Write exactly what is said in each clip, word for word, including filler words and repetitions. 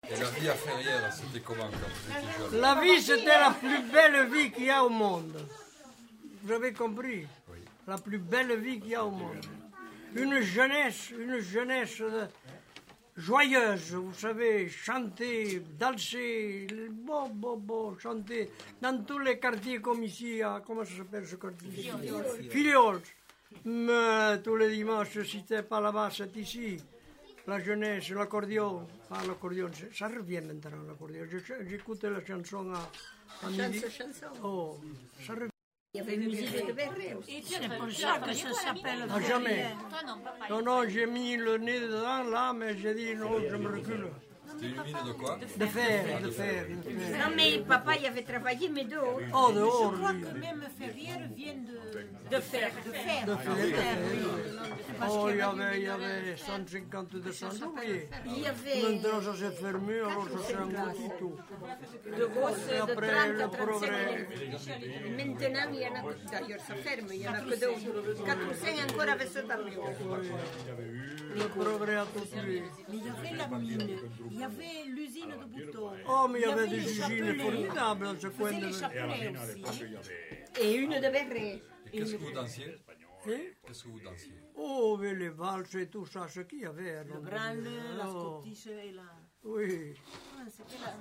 Et la vie à Ferrières, c'était comment quand vous étiez jeune? La vie, c'était la plus belle vie qu'il y a au monde. Vous avez compris? Oui. La plus belle vie qu'il y a au monde. Une jeunesse, une jeunesse joyeuse, vous savez, chanter, danser, bon, bon, bon, chanter dans tous les quartiers comme ici, à, comment ça s'appelle ce quartier? Filiols. Mais tous les dimanches, si t'es pas là-bas, c'est ici. La jeunesse, l'accordéon. Ah, l'accordéon, ça revient maintenant, l'accordéon. J'écoute la chanson à, à midi. Oh, ça revient. Il y avait une musique de Berré aussi. C'est pour ça que ça s'appelle. Ah, jamais. Non, non, j'ai mis le nez dedans, là, mais j'ai dit non, je me recule. C'était une mine de quoi? De fer, de fer, de fer. Non, mais papa, il avait travaillé, mais dehors. Oh, dehors, Je crois lui. que même Ferrières vient de, De fer. de fer. De fer, de de fer, fer. oui. Parce Oh, qu'il il y eu avait, il y des avait cent cinquante, deux cents ouvriers. Il y avait Maintenant, ça s'est fermé, alors ça s'est englouti tout. de grosses Et de après, trente le à trente-cinq progrès. minutes. Maintenant, il y en a, d'ailleurs, ça ferme, il y en a que deux. quatre ou cinq encore avec ce tableau. Le progrès a tout tué. Mais il y avait la mine, il y avait l'usine de boutons. Oh, mais il y avait les des usines chapelets. formidables dans ce Il coin faisait de... les chapelets aussi. Et une de Berré. Et qu'est-ce que vous dansiez? Hein? Qu'est-ce que vous dansiez? Oh, mais les valses et tout ça, ce qu'il y avait. Le non, branle, la oh, scottiche et la... oui. Ah, c'était la...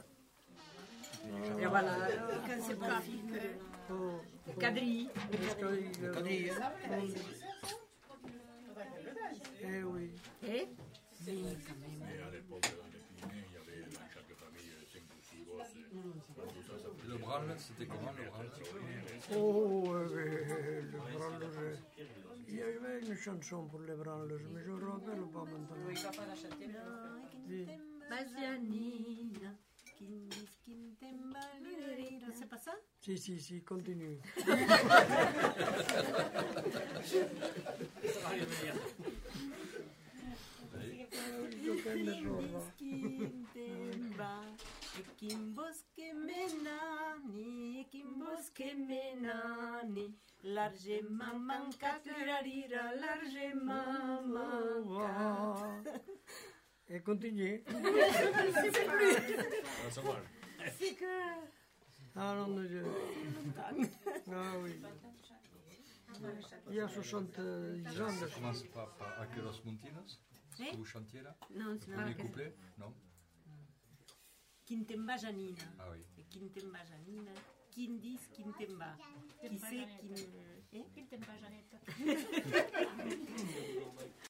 Et voilà, quand c'est pas Oh, quadrille. le quadrille. Eh oui. Eh? Et le branle, c'était comment le branle? Oh, euh, le branle. Il y avait une chanson pour les branles, mais je ne me rappelle pas maintenant. Basianina, kindis, kintemba, lirira. C'est pas ça? Si, si, si, continue. Kintemba, ekimbosque menani, ekimbosque menani. Large maman caturarira, large maman. Et continue. C'est que... Ah non, mais je... Ah oui. Il y a soixante-dix ans. Ça commence par, par Aqueros Montinos? Ce que Eh? vous chantiez là? Non, c'est Le pas premier couplet? Non? Kintemba Janina. Ah oui. Et Kintemba Janina. Kindis, Kintemba. Qui c'est qui... Eh? Kintemba Janetta.